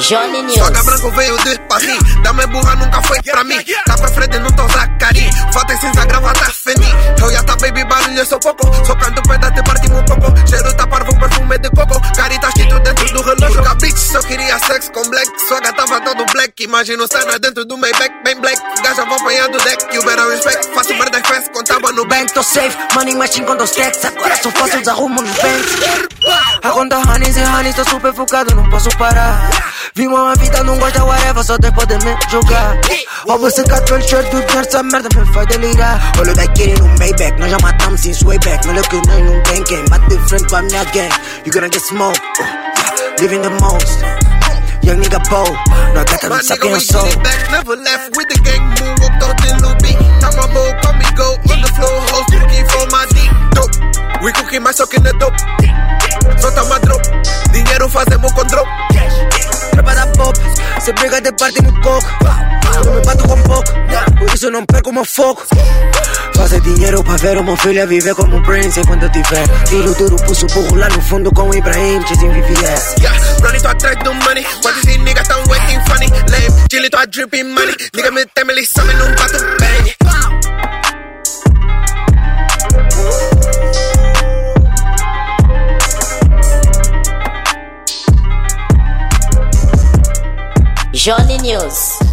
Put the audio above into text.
Johnny News. Soga branco veio de Paris, dama burra nunca foi pra mim. Tá pra frente, não tô Zacari. Falta em cinza, gravata Feni. Eu já tá baby, barulho, eu sou pouco. Socando pedaço, partimos um pouco. Cheiro tá parvo, perfume de coco. Carita escrito dentro do relógio. Porque a bitch só queria sexo com black. Soga tava todo black. Imagina o cena dentro do Maybach, bem black. Gaja vão apanhando deck. You better respect. Faço merda e festa, contava no bank. Tô safe, money machine com 2 stacks. Agora só faço os arrumos nos banks. A conta honeys e honeys, tô super focado, não posso parar. Vivo uma vida, não gosta whatever, só Deus pode me julgar. Roubo esse cartão cheio do dinheiro, essa merda me faz delirar. Olho daquele no Maybach, nós já matamos since way back. Melhor que nós não tem quem, bate de frente com a minha gang. You gonna get smoked, living the most. Young nigga bold, no gata não sabe quem eu sou. Never left with the gang, moonwalk todo in Luby. Time my bowl, call me go on the floor, hoes looking for my deep dope. We cooking my sock in the dope. Solta uma drop, dinheiro fazemos com drop. Trepa da pop, se briga de parte no coco. Eu me bato com pouco, por isso não perco meu foco. Fazer dinheiro pra ver o meu filho viver como um prince enquanto eu tiver. Duro, pulso burro lá no fundo com o Ibrahim, chasing VVS. Yeah, running to atrás do money. Quando esses niggas tão waiting funny. Lame, chilling to a dripping money. Nigga me tem, eles sabem, não bato bem. Johnny News.